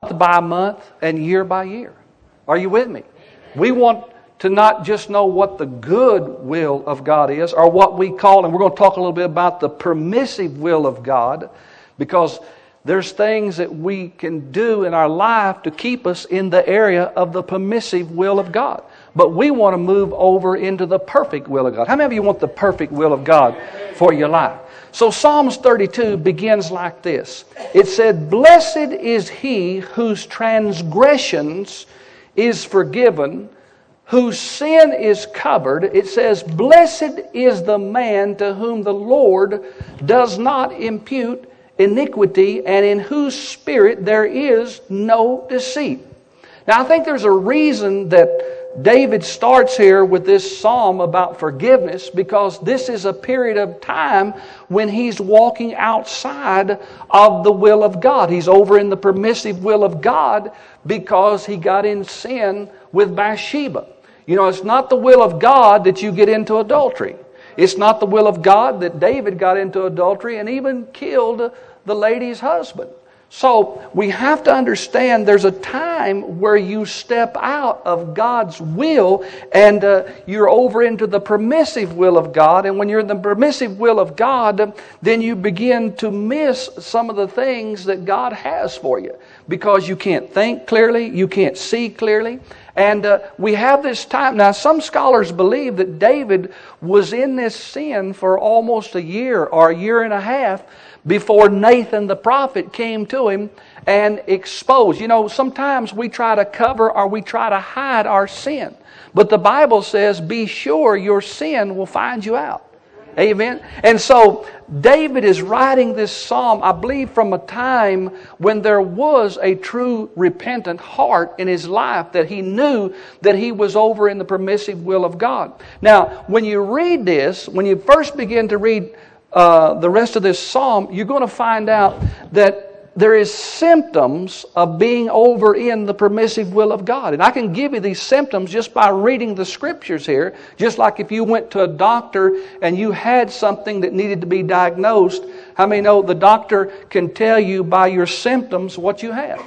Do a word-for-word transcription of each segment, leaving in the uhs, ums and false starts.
by month and year by year. Are you with me? We want to not just know what the good will of God is, or what we call, and we're going to talk a little bit about the permissive will of God, because there's things that we can do in our life to keep us in the area of the permissive will of God. But we want to move over into the perfect will of God. How many of you want the perfect will of God for your life? So Psalms thirty-two begins like this. It said, "Blessed is he whose transgressions is forgiven, whose sin is covered." It says, "Blessed is the man to whom the Lord does not impute iniquity, and in whose spirit there is no deceit." Now I think there's a reason that David starts here with this psalm about forgiveness, because this is a period of time when he's walking outside of the will of God. He's over in the permissive will of God because he got in sin with Bathsheba. You know, it's not the will of God that you get into adultery. It's not the will of God that David got into adultery and even killed the lady's husband. So we have to understand there's a time where you step out of God's will and uh, you're over into the permissive will of God. And when you're in the permissive will of God, then you begin to miss some of the things that God has for you, because you can't think clearly, you can't see clearly. And uh, we have this time. Now, some scholars believe that David was in this sin for almost a year or a year and a half before Nathan the prophet came to him and exposed. You know, sometimes we try to cover or we try to hide our sin. But the Bible says, be sure your sin will find you out. Amen. And so David is writing this psalm, I believe, from a time when there was a true repentant heart in his life, that he knew that he was over in the permissive will of God. Now, when you read this, when you first begin to read uh, the rest of this psalm, you're going to find out that there is symptoms of being over in the permissive will of God. And I can give you these symptoms just by reading the scriptures here. Just like if you went to a doctor and you had something that needed to be diagnosed, how many know the doctor can tell you by your symptoms what you have?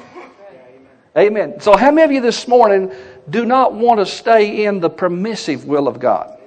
Amen. So how many of you this morning do not want to stay in the permissive will of God?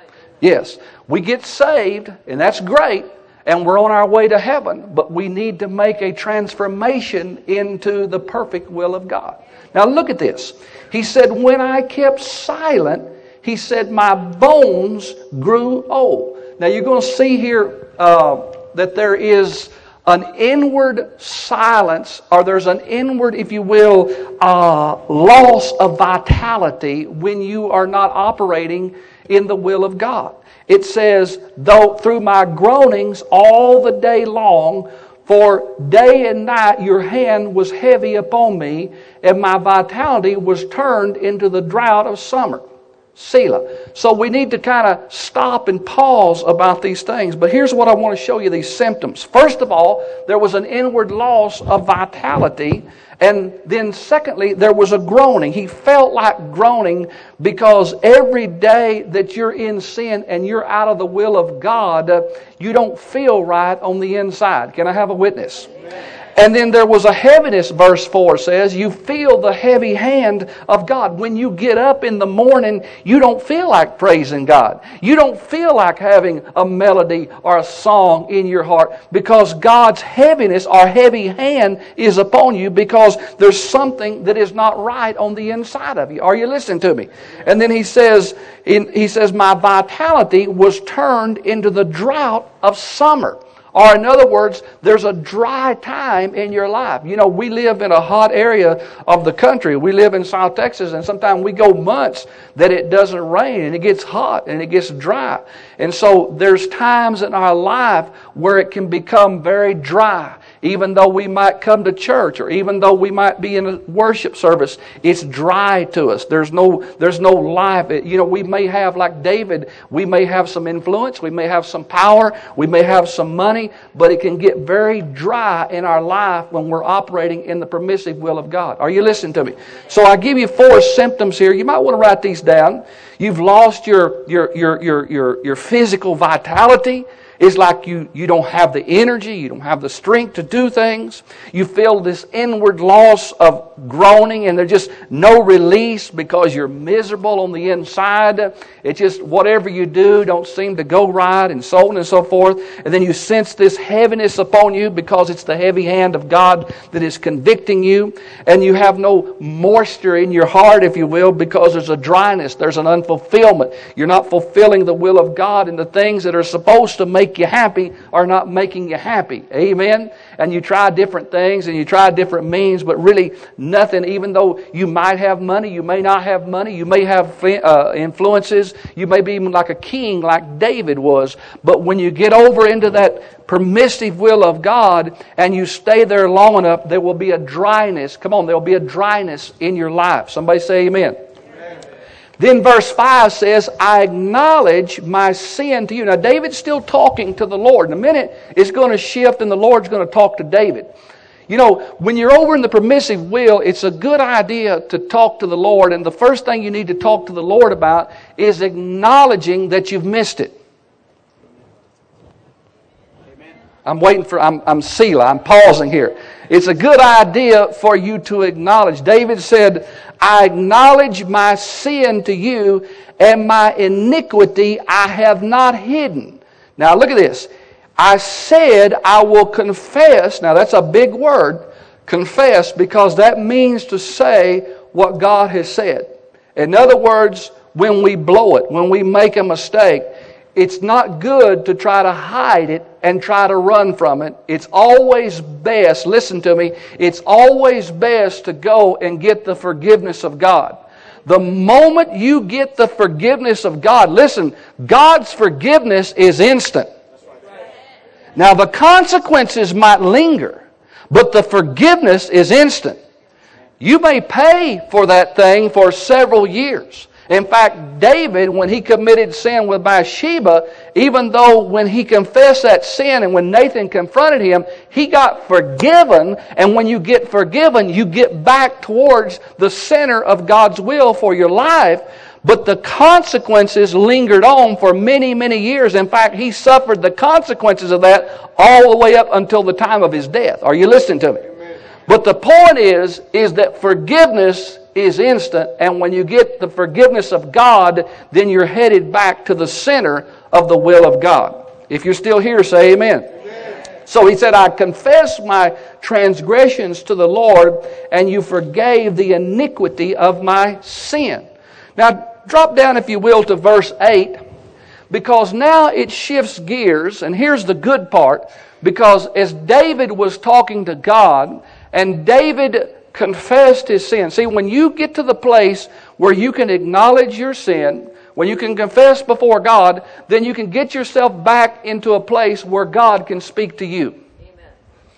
Yes. We get saved, and that's great. And we're on our way to heaven, but we need to make a transformation into the perfect will of God. Now look at this. He said, when I kept silent, he said, my bones grew old. Now you're going to see here uh, that there is an inward silence, or there's an inward, if you will, uh, loss of vitality when you are not operating in the will of God. It says, though through my groanings all the day long, for day and night your hand was heavy upon me, and my vitality was turned into the drought of summer. Selah. So we need to kind of stop and pause about these things. But here's what I want to show you, these symptoms. First of all, there was an inward loss of vitality. And then secondly, there was a groaning. He felt like groaning because every day that you're in sin and you're out of the will of God, uh, you don't feel right on the inside. Can I have a witness? Amen. And then there was a heaviness, verse four says, you feel the heavy hand of God. When you get up in the morning, you don't feel like praising God. You don't feel like having a melody or a song in your heart, because God's heaviness or heavy hand is upon you, because there's something that is not right on the inside of you. Are you listening to me? And then he says, he says, my vitality was turned into the drought of summer. Or in other words, there's a dry time in your life. You know, we live in a hot area of the country. We live in South Texas, and sometimes we go months that it doesn't rain, and it gets hot, and it gets dry. And so there's times in our life where it can become very dry. Even though we might come to church, or even though we might be in a worship service, it's dry to us. There's no, there's no life. It, you know, we may have, like David, we may have some influence, we may have some power, we may have some money, but it can get very dry in our life when we're operating in the permissive will of God. Are you listening to me? So I give you four symptoms here. You might want to write these down. You've lost your, your, your, your, your, your physical vitality. It's like you, you don't have the energy, you don't have the strength to do things. You feel this inward loss of groaning, and there's just no release because you're miserable on the inside. It's just whatever you do don't seem to go right, and so on and so forth. And then you sense this heaviness upon you because it's the heavy hand of God that is convicting you. And you have no moisture in your heart, if you will, because there's a dryness, there's an unfulfillment. You're not fulfilling the will of God, and the things that are supposed to make you happy are not making you happy. Amen? And you try different things and you try different means, but really nothing, even though you might have money, you may not have money, you may have uh, influences, you may be even like a king like David was, but when you get over into that permissive will of God and you stay there long enough, there will be a dryness. Come on, there will be a dryness in your life. Somebody say amen. Then verse five says, I acknowledge my sin to you. Now David's still talking to the Lord. In a minute, it's going to shift and the Lord's going to talk to David. You know, when you're over in the permissive will, it's a good idea to talk to the Lord. And the first thing you need to talk to the Lord about is acknowledging that you've missed it. I'm waiting for, I'm, I'm Selah, I'm pausing here. It's a good idea for you to acknowledge. David said, I acknowledge my sin to you, and my iniquity I have not hidden. Now look at this. I said I will confess. Now that's a big word, confess, because that means to say what God has said. In other words, when we blow it, when we make a mistake, it's not good to try to hide it and try to run from it. It's always best, listen to me, it's always best to go and get the forgiveness of God. The moment you get the forgiveness of God, listen, God's forgiveness is instant. Now the consequences might linger, but the forgiveness is instant. You may pay for that thing for several years. In fact, David, when he committed sin with Bathsheba, even though when he confessed that sin and when Nathan confronted him, he got forgiven. And when you get forgiven, you get back towards the center of God's will for your life. But the consequences lingered on for many, many years. In fact, he suffered the consequences of that all the way up until the time of his death. Are you listening to me? Amen. But the point is, is that forgiveness is instant, and when you get the forgiveness of God, then you're headed back to the center of the will of God. If you're still here, say amen. Amen. So he said, I confess my transgressions to the Lord, and you forgave the iniquity of my sin. Now, drop down, if you will, to verse eight, because now it shifts gears, and here's the good part, because as David was talking to God, and David confessed his sin. See, when you get to the place where you can acknowledge your sin, when you can confess before God, then you can get yourself back into a place where God can speak to you. Amen.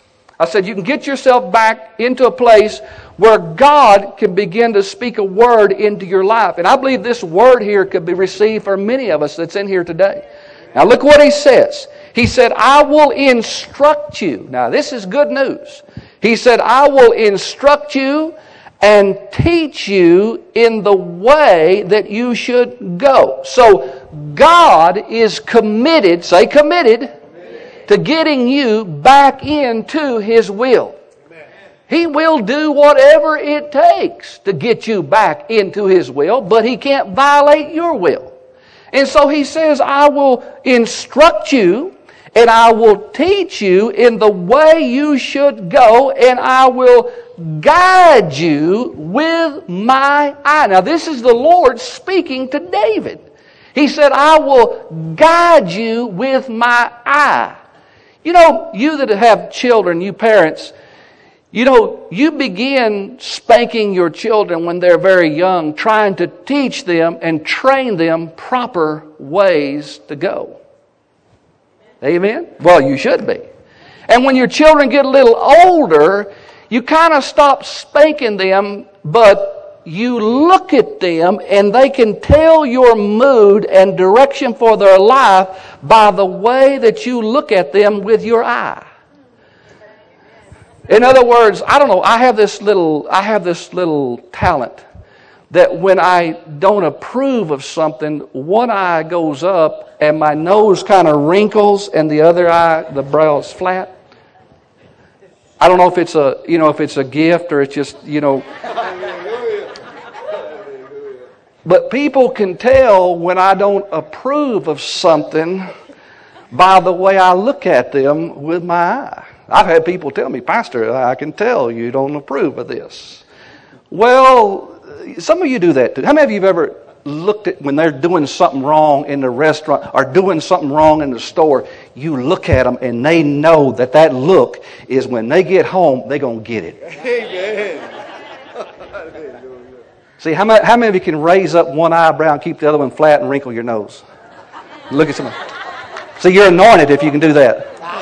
I said you can get yourself back into a place where God can begin to speak a word into your life. And I believe this word here could be received for many of us that's in here today. Now look what he says. He said, I will instruct you. Now this is good news. He said, I will instruct you and teach you in the way that you should go. So God is committed, say committed, committed. to getting you back into His will. Amen. He will do whatever it takes to get you back into His will, but He can't violate your will. And so He says, I will instruct you, and I will teach you in the way you should go, and I will guide you with my eye. Now this is the Lord speaking to David. He said, I will guide you with my eye. You know, you that have children, you parents, you know, you begin spanking your children when they're very young, trying to teach them and train them proper ways to go. Amen? Well, you should be. And when your children get a little older, you kind of stop spanking them, but you look at them and they can tell your mood and direction for their life by the way that you look at them with your eye. In other words, I don't know, I have this little I have this little talent that when I don't approve of something, one eye goes up and my nose kind of wrinkles and the other eye, the brow is flat. I don't know if it's a, you know, if it's a gift or it's just, you know. But people can tell when I don't approve of something by the way I look at them with my eye. I've had people tell me, Pastor, I can tell you don't approve of this. Well, some of you do that too. How many of you have ever looked at when they're doing something wrong in the restaurant or doing something wrong in the store, you look at them and they know that that look is when they get home, they're going to get it. Amen. See, how many, how many of you can raise up one eyebrow and keep the other one flat and wrinkle your nose? Look at someone. See, you're anointed if you can do that.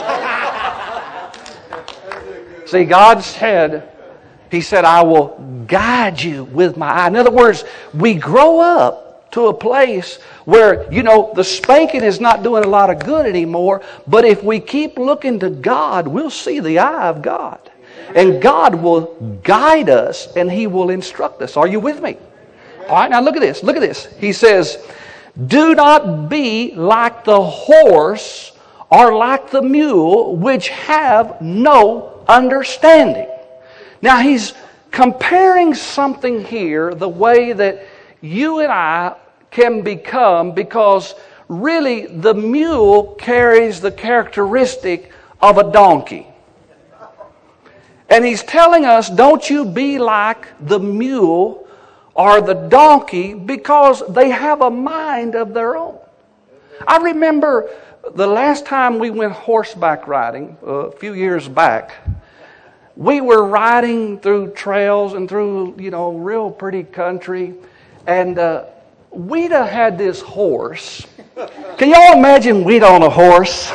See, God said, He said, I will guide you with my eye. In other words, we grow up to a place where, you know, the spanking is not doing a lot of good anymore, but if we keep looking to God, we'll see the eye of God. And God will guide us and He will instruct us. Are you with me? All right, now look at this. Look at this. He says, do not be like the horse or like the mule, which have no understanding. Now he's comparing something here the way that you and I can become, because really the mule carries the characteristic of a donkey. And he's telling us, don't you be like the mule or the donkey, because they have a mind of their own. I remember the last time we went horseback riding, uh, a few years back, we were riding through trails and through, you know, real pretty country. And uh, Weta had this horse. Can y'all imagine Weta on a horse?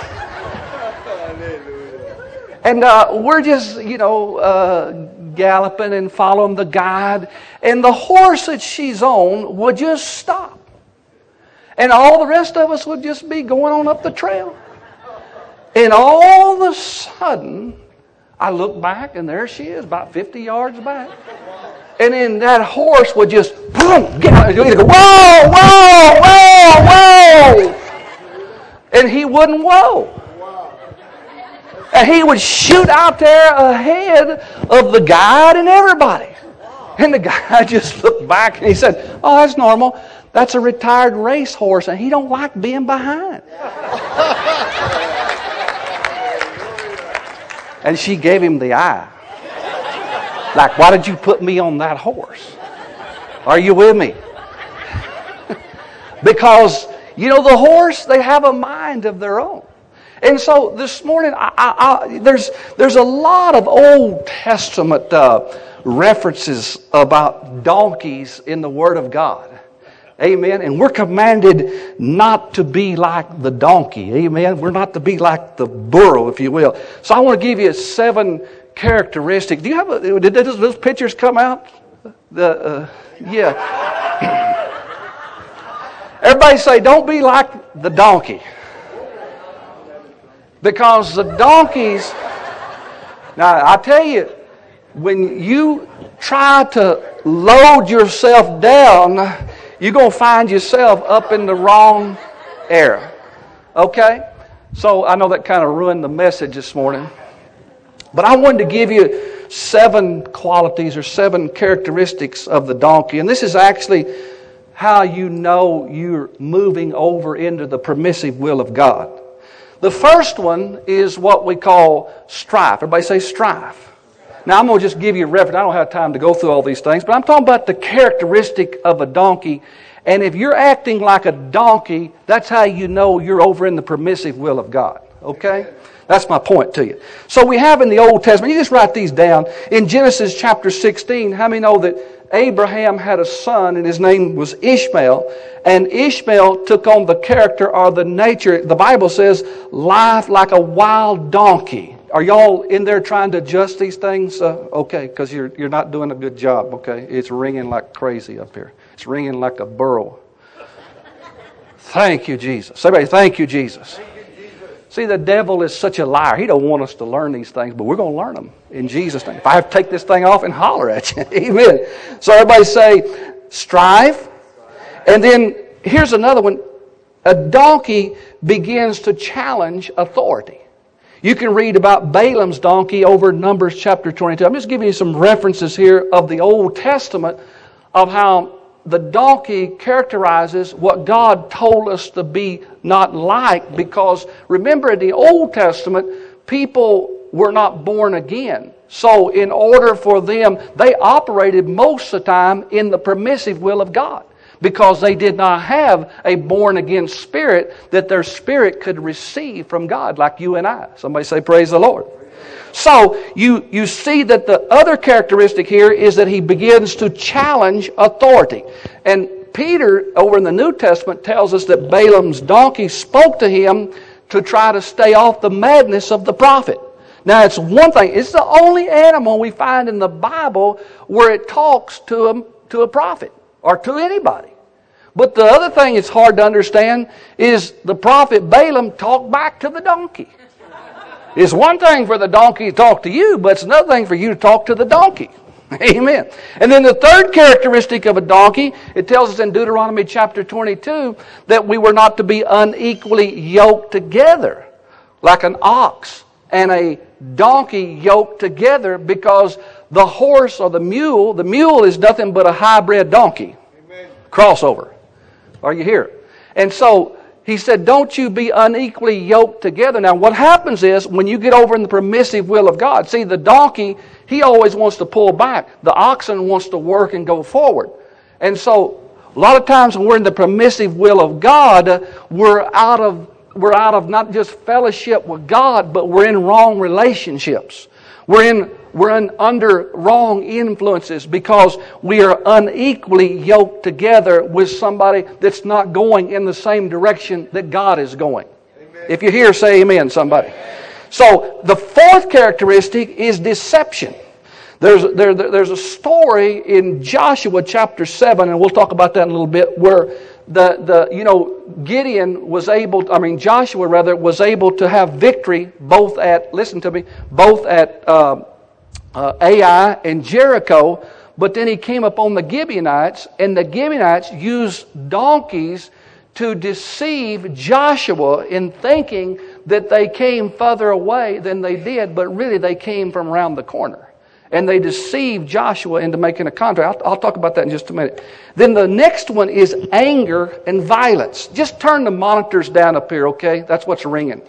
And uh, we're just, you know, uh, galloping and following the guide. And the horse that she's on would just stop. And all the rest of us would just be going on up the trail. And all of a sudden, I look back, and there she is, about fifty yards back. And then that horse would just, boom, get out. You'd go, whoa, whoa, whoa, whoa. And he wouldn't whoa. And he would shoot out there ahead of the guide and everybody. And the guy just looked back and he said, oh, that's normal. That's a retired racehorse, and he don't like being behind. And she gave him the eye. Like, why did you put me on that horse? Are you with me? Because, you know, the horse, they have a mind of their own. And so this morning, I, I, I, there's there's a lot of Old Testament uh, references about donkeys in the Word of God. Amen. And we're commanded not to be like the donkey. Amen. We're not to be like the burro, if you will. So I want to give you seven characteristics. Do you have a, did those, those pictures come out? The uh, yeah. Everybody say, don't be like the donkey. Because the donkeys, now I tell you, when you try to load yourself down, you're going to find yourself up in the wrong area. Okay? So I know that kind of ruined the message this morning. But I wanted to give you seven qualities or seven characteristics of the donkey. And this is actually how you know you're moving over into the permissive will of God. The first one is what we call strife. Everybody say strife. Now, I'm going to just give you a reference. I don't have time to go through all these things, but I'm talking about the characteristic of a donkey. And if you're acting like a donkey, that's how you know you're over in the permissive will of God. Okay? That's my point to you. So we have in the Old Testament, you just write these down. In Genesis chapter sixteen, how many know that Abraham had a son and his name was Ishmael? And Ishmael took on the character or the nature, the Bible says, life like a wild donkey. Are y'all in there trying to adjust these things? Uh, okay, because you're you're not doing a good job, okay? It's ringing like crazy up here. It's ringing like a burro. Thank you, Jesus. Somebody, thank you, Jesus. See, the devil is such a liar. He don't want us to learn these things, but we're going to learn them in Jesus' name. If I have to take this thing off and holler at you, amen. So everybody say, strive. And then here's another one. A donkey begins to challenge authority. You can read about Balaam's donkey over in Numbers chapter twenty-two. I'm just giving you some references here of the Old Testament of how the donkey characterizes what God told us to be not like, because remember in the Old Testament, people were not born again. So in order for them, they operated most of the time in the permissive will of God, because they did not have a born-again spirit that their spirit could receive from God, like you and I. Somebody say, praise the Lord. So you, you see that the other characteristic here is that he begins to challenge authority. And Peter, over in the New Testament, tells us that Balaam's donkey spoke to him to try to stay off the madness of the prophet. Now, it's one thing. It's the only animal we find in the Bible where it talks to a, to a prophet or to anybody. But the other thing that's hard to understand is the prophet Balaam talked back to the donkey. It's one thing for the donkey to talk to you, but it's another thing for you to talk to the donkey. Amen. And then the third characteristic of a donkey, it tells us in Deuteronomy chapter twenty-two that we were not to be unequally yoked together, like an ox and a donkey yoked together, because the horse or the mule, the mule is nothing but a hybrid donkey. Amen. Crossover. Are you here? And so he said, don't you be unequally yoked together. Now what happens is, when you get over in the permissive will of God, see, the donkey, he always wants to pull back. The oxen wants to work and go forward. And so a lot of times when we're in the permissive will of God, we're out of we're out of not just fellowship with God, but we're in wrong relationships. We're in we're in under wrong influences because we are unequally yoked together with somebody that's not going in the same direction that God is going. Amen. If you're here, say amen, somebody. Amen. So the fourth characteristic is deception. There's there, there's a story in Joshua chapter seven, and we'll talk about that in a little bit, where the the you know Gideon was able, I mean Joshua rather was able to have victory both at listen to me both at uh, uh, Ai and Jericho, but then he came upon the Gibeonites, and the Gibeonites used donkeys to deceive Joshua in thinking that they came further away than they did, but really they came from around the corner. And they deceived Joshua into making a contract. I'll, I'll talk about that in just a minute. Then the next one is anger and violence. Just turn the monitors down up here, okay? That's what's ringing.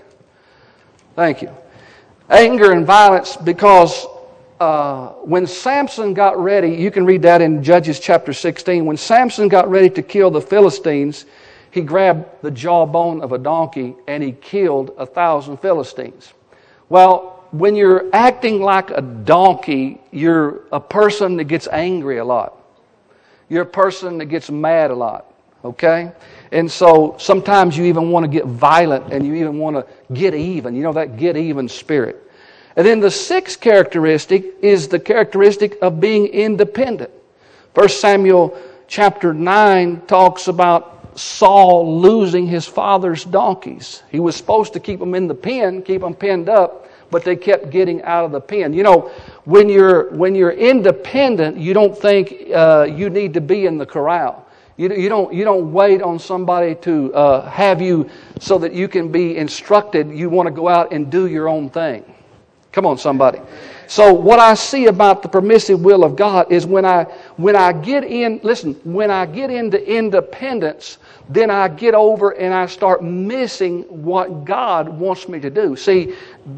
Thank you. Anger and violence, because uh, when Samson got ready, you can read that in Judges chapter sixteen. When Samson got ready to kill the Philistines, he grabbed the jawbone of a donkey and he killed a thousand Philistines. Well, when you're acting like a donkey, you're a person that gets angry a lot. You're a person that gets mad a lot. Okay? And so sometimes you even want to get violent and you even want to get even. You know, that get even spirit. And then the sixth characteristic is the characteristic of being independent. First Samuel chapter nine talks about Saul losing his father's donkeys. He was supposed to keep them in the pen, keep them penned up, but they kept getting out of the pen. You know, when you're when you're independent, you don't think uh, you need to be in the corral. You, you don't you don't wait on somebody to uh, have you so that you can be instructed. You want to go out and do your own thing. Come on, somebody. So what I see about the permissive will of God is when I when I get in, listen, when I get into independence, then I get over and I start missing what God wants me to do. See,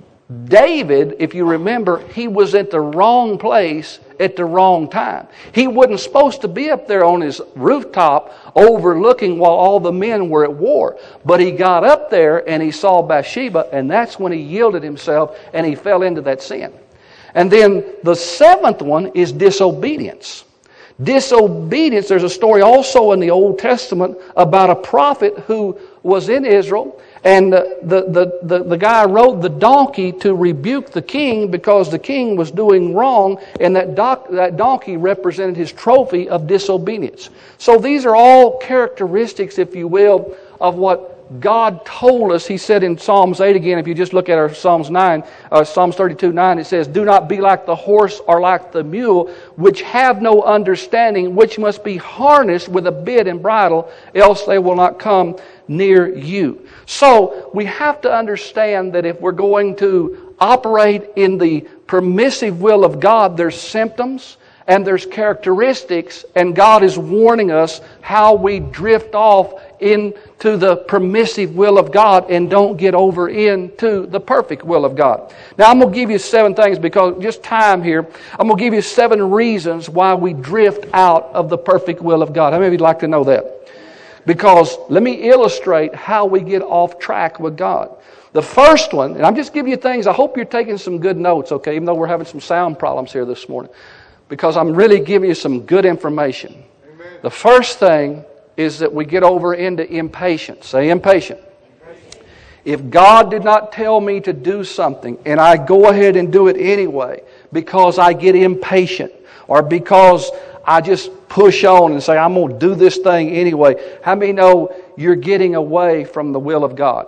David, if you remember, he was at the wrong place at the wrong time. He wasn't supposed to be up there on his rooftop overlooking while all the men were at war. But he got up there and he saw Bathsheba, and that's when he yielded himself and he fell into that sin. And then the seventh one is disobedience. Disobedience, there's a story also in the Old Testament about a prophet who was in Israel, and the, the, the, the guy rode the donkey to rebuke the king because the king was doing wrong, and that, doc, that donkey represented his trophy of disobedience. So these are all characteristics, if you will, of what God told us, He said in Psalms eight again, if you just look at our Psalms nine, uh, Psalms thirty-two nine, it says, do not be like the horse or like the mule, which have no understanding, which must be harnessed with a bit and bridle, else they will not come near you. So we have to understand that if we're going to operate in the permissive will of God, there's symptoms and there's characteristics, and God is warning us how we drift off into the permissive will of God and don't get over into the perfect will of God. Now I'm going to give you seven things because just time here. I'm going to give you seven reasons why we drift out of the perfect will of God. How many of you'd like to know that? Because let me illustrate how we get off track with God. The first one, and I'm just giving you things, I hope you're taking some good notes, okay, even though we're having some sound problems here this morning. Because I'm really giving you some good information. Amen. The first thing is that we get over into impatience. Say impatient. Impatient. If God did not tell me to do something and I go ahead and do it anyway because I get impatient or because I just push on and say I'm going to do this thing anyway, how many know you're getting away from the will of God?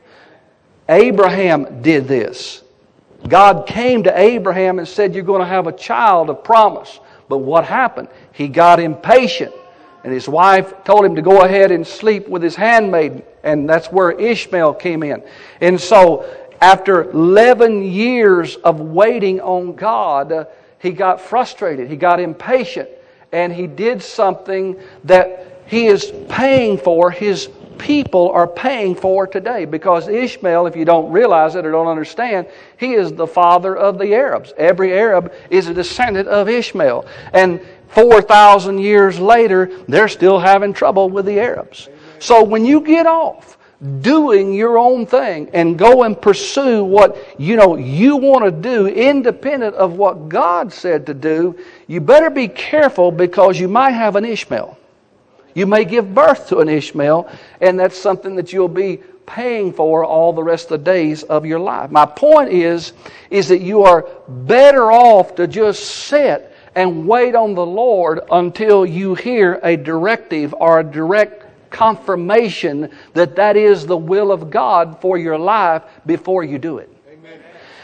Abraham did this. God came to Abraham and said, you're going to have a child of promise. But what happened? He got impatient. And his wife told him to go ahead and sleep with his handmaiden. And that's where Ishmael came in. And so after eleven years of waiting on God, uh, he got frustrated. He got impatient. And he did something that he is paying for. His people are paying for today, because Ishmael, if you don't realize it or don't understand, he is the father of the Arabs. Every Arab is a descendant of Ishmael. And four thousand years later, they're still having trouble with the Arabs. So when you get off doing your own thing and go and pursue what you know you want to do independent of what God said to do, you better be careful, because you might have an Ishmael. You may give birth to an Ishmael, and that's something that you'll be paying for all the rest of the days of your life. My point is, is that you are better off to just sit and wait on the Lord until you hear a directive or a direct confirmation that that is the will of God for your life before you do it. Amen.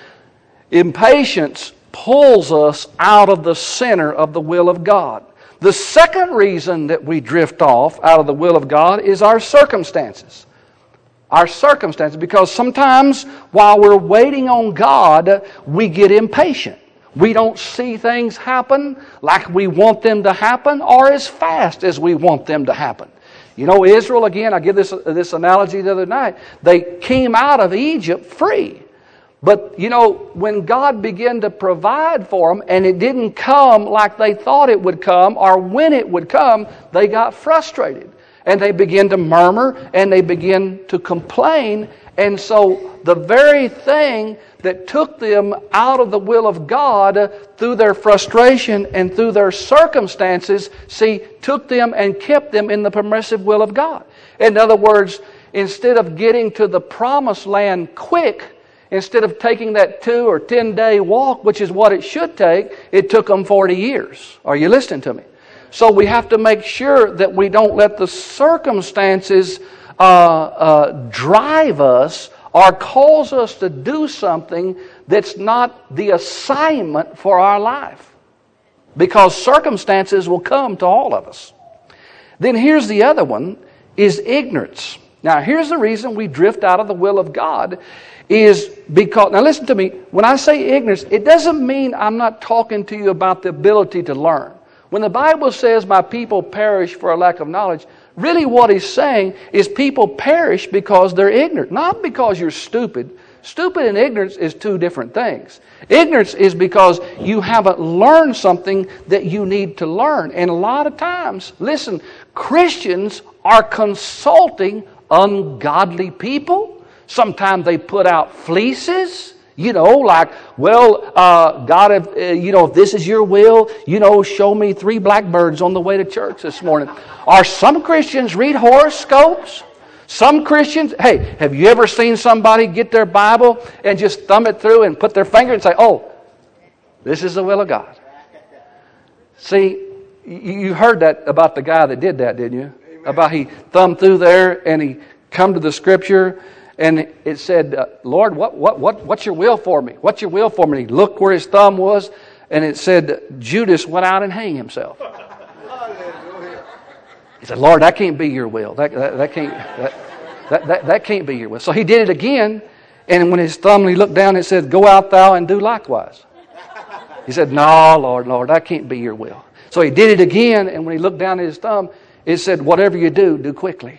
Impatience pulls us out of the center of the will of God. The second reason that we drift off out of the will of God is our circumstances. Our circumstances, because sometimes while we're waiting on God, we get impatient. We don't see things happen like we want them to happen or as fast as we want them to happen. You know, Israel, again, I give this, this analogy the other night. They came out of Egypt free. But, you know, when God began to provide for them and it didn't come like they thought it would come or when it would come, they got frustrated. And they began to murmur and they began to complain. And so the very thing that took them out of the will of God through their frustration and through their circumstances, see, took them and kept them in the permissive will of God. In other words, instead of getting to the promised land quick, instead of taking that two or ten day walk, which is what it should take, it took them forty years. Are you listening to me? So we have to make sure that we don't let the circumstances uh, uh, drive us or cause us to do something that's not the assignment for our life. Because circumstances will come to all of us. Then here's the other one, is ignorance. Now here's the reason we drift out of the will of God. Is because, now listen to me, when I say ignorance, it doesn't mean I'm not talking to you about the ability to learn. When the Bible says my people perish for a lack of knowledge, really what he's saying is people perish because they're ignorant, not because you're stupid. Stupid and ignorance is two different things. Ignorance is because you haven't learned something that you need to learn. And a lot of times, listen, Christians are consulting ungodly people. Sometimes they put out fleeces, you know, like, well, uh, God, if, uh, you know, if this is your will, you know, show me three blackbirds on the way to church this morning. Or some Christians read horoscopes. Some Christians, hey, have you ever seen somebody get their Bible and just thumb it through and put their finger and say, oh, this is the will of God? See, you heard that about the guy that did that, didn't you? Amen. About he thumbed through there and he come to the Scripture, and it said, uh, Lord, what, what, what, what's your will for me? What's your will for me? And he looked where his thumb was, and it said, Judas went out and hanged himself. He said, Lord, that can't be your will. That, that, that, can't, that, that, that, that can't be your will. So he did it again, and when his thumb, he looked down, it said, go out thou and do likewise. He said, no, Lord, Lord, that can't be your will. So he did it again, and when he looked down at his thumb, it said, whatever you do, do quickly.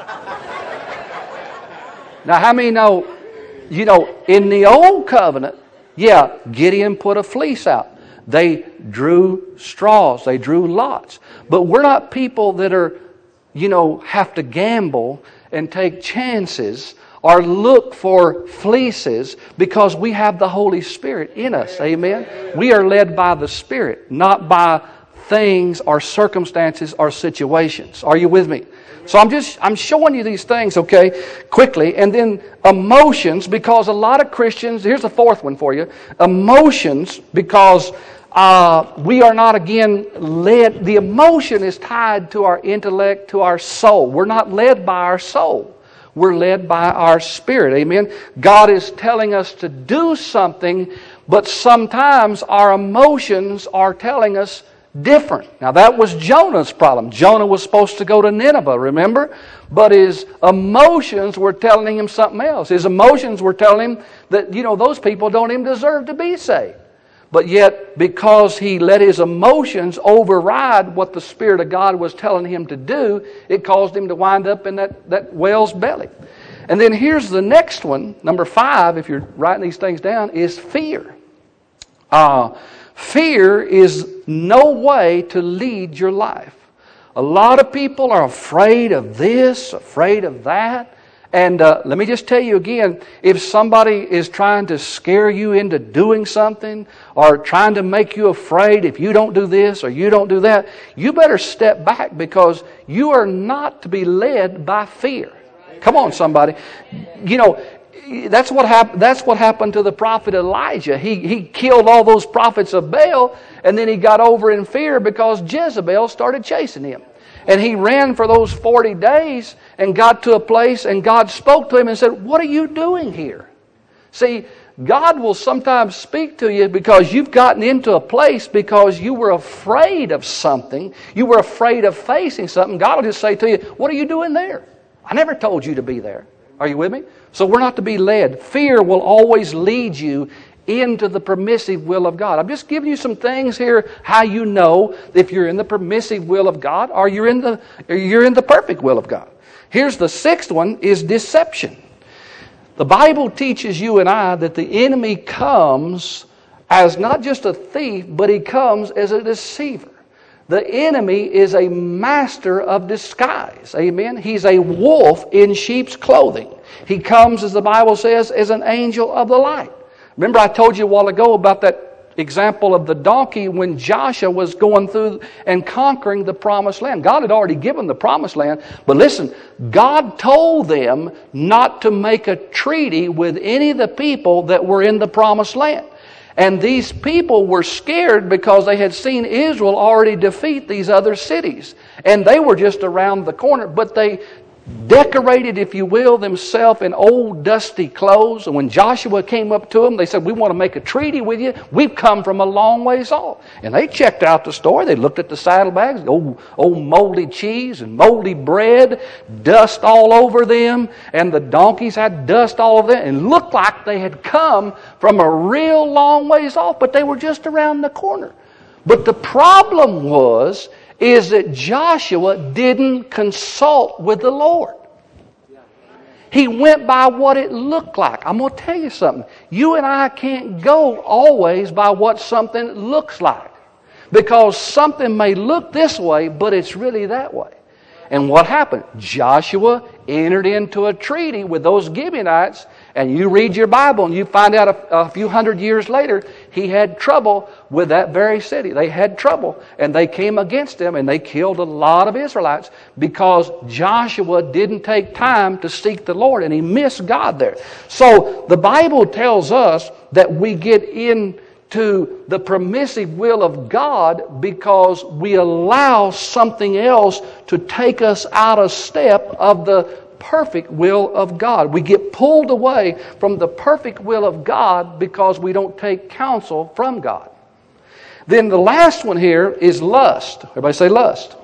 Now, how many know, you know, in the old covenant, yeah, Gideon put a fleece out. They drew straws. They drew lots. But we're not people that are, you know, have to gamble and take chances or look for fleeces because we have the Holy Spirit in us. Amen? We are led by the Spirit, not by things or circumstances or situations. Are you with me? So I'm just, I'm showing you these things, okay, quickly. And then emotions, because a lot of Christians, here's the fourth one for you. Emotions, because uh, we are not, again, led. The emotion is tied to our intellect, to our soul. We're not led by our soul. We're led by our spirit. Amen? God is telling us to do something, but sometimes our emotions are telling us different. Now that was Jonah's problem. Jonah was supposed to go to Nineveh, remember? But his emotions were telling him something else. His emotions were telling him that, you know, those people don't even deserve to be saved. But yet, because he let his emotions override what the Spirit of God was telling him to do, it caused him to wind up in that, that whale's belly. And then here's the next one, number five, if you're writing these things down, is fear. Uh, fear is no way to lead your life. A lot of people are afraid of this, afraid of that. And uh, let me just tell you again, if somebody is trying to scare you into doing something or trying to make you afraid if you don't do this or you don't do that, you better step back because you are not to be led by fear. Come on, somebody. You know, that's what happened. That's what happened to the prophet Elijah. He he killed all those prophets of Baal, and then he got over in fear because Jezebel started chasing him. And he ran for those forty days and got to a place and God spoke to him and said, what are you doing here? See, God will sometimes speak to you because you've gotten into a place because you were afraid of something. You were afraid of facing something. God will just say to you, what are you doing there? I never told you to be there. Are you with me? So we're not to be led. Fear will always lead you into the permissive will of God. I'm just giving you some things here how you know if you're in the permissive will of God or you're in the or you're in the perfect will of God. Here's the sixth one is deception. The Bible teaches you and I that the enemy comes as not just a thief, but he comes as a deceiver. The enemy is a master of disguise. Amen. He's a wolf in sheep's clothing. He comes, as the Bible says, as an angel of the light. Remember I told you a while ago about that example of the donkey when Joshua was going through and conquering the promised land. God had already given the promised land. But listen, God told them not to make a treaty with any of the people that were in the promised land. And these people were scared because they had seen Israel already defeat these other cities. And they were just around the corner. But they decorated, if you will, themselves in old dusty clothes. And when Joshua came up to them, they said, we want to make a treaty with you. We've come from a long ways off. And they checked out the store. They looked at the saddlebags, old, old moldy cheese and moldy bread, dust all over them. And the donkeys had dust all over them. And looked like they had come from a real long ways off, but they were just around the corner. But the problem was, is that Joshua didn't consult with the Lord. He went by what it looked like. I'm going to tell you something. You and I can't go always by what something looks like. Because something may look this way, but it's really that way. And what happened? Joshua entered into a treaty with those Gibeonites, and you read your Bible and you find out a, a few hundred years later, he had trouble with that very city. They had trouble, and they came against him, and they killed a lot of Israelites because Joshua didn't take time to seek the Lord, and he missed God there. So the Bible tells us that we get in to the permissive will of God because we allow something else to take us out of step of the perfect will of God. We get pulled away from the perfect will of God because we don't take counsel from God. Then the last one here is lust. Everybody say lust.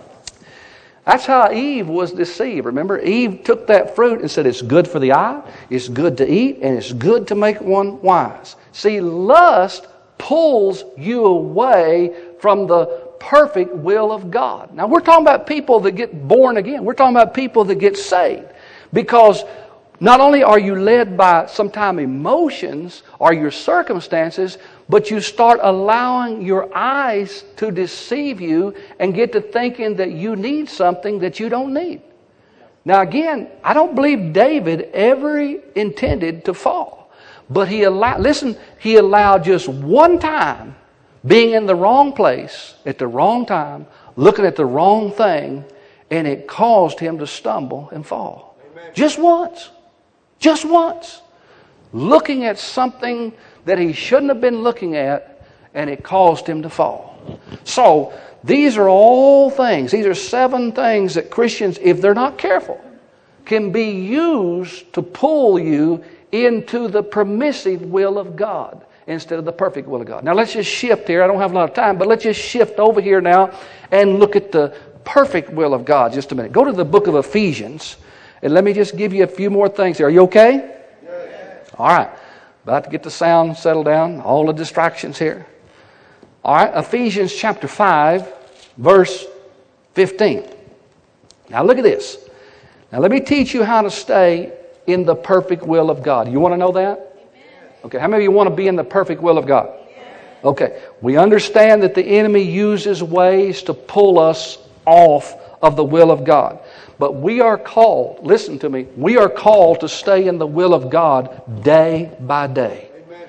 That's how Eve was deceived. Remember, Eve took that fruit and said it's good for the eye, it's good to eat, and it's good to make one wise. See, lust pulls you away from the perfect will of God. Now, we're talking about people that get born again. We're talking about people that get saved. Because not only are you led by sometimes emotions or your circumstances, but you start allowing your eyes to deceive you and get to thinking that you need something that you don't need. Now again, I don't believe David ever intended to fall. But he allowed, listen, he allowed just one time being in the wrong place at the wrong time, looking at the wrong thing, and it caused him to stumble and fall. Amen. Just once. Just once. Looking at something that he shouldn't have been looking at, and it caused him to fall. So, these are all things, these are seven things that Christians, if they're not careful, can be used to pull you into the permissive will of God instead of the perfect will of God. Now let's just shift here. I don't have a lot of time, but let's just shift over here now and look at the perfect will of God just a minute. Go to the book of Ephesians, and let me just give you a few more things here. Are you okay? Yes. All right. About to get the sound settled down. All the distractions here. All right. Ephesians chapter five, verse fifteen. Now look at this. Now let me teach you how to stay in the perfect will of God. You want to know that? Okay, how many of you want to be in the perfect will of God? Okay, we understand that the enemy uses ways to pull us off of the will of God. But we are called, listen to me, we are called to stay in the will of God day by day.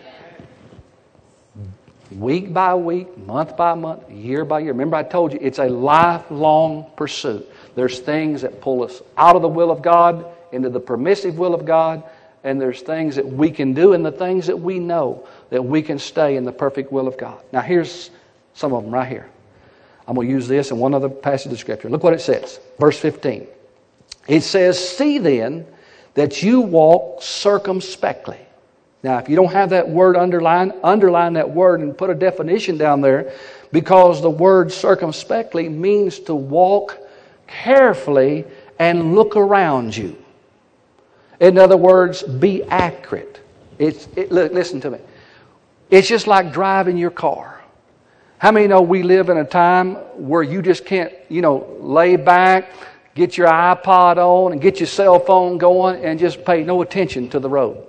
Week by week, month by month, year by year. Remember I told you, it's a lifelong pursuit. There's things that pull us out of the will of God into the permissive will of God. And there's things that we can do and the things that we know that we can stay in the perfect will of God. Now here's some of them right here. I'm going to use this in one other passage of Scripture. Look what it says. Verse fifteen. It says, "See then that you walk circumspectly." Now if you don't have that word underlined, underline that word and put a definition down there, because the word circumspectly means to walk carefully and look around you. In other words, be accurate. It's, it, look, listen to me. It's just like driving your car. How many know we live in a time where you just can't, you know, lay back, get your iPod on and get your cell phone going and just pay no attention to the road?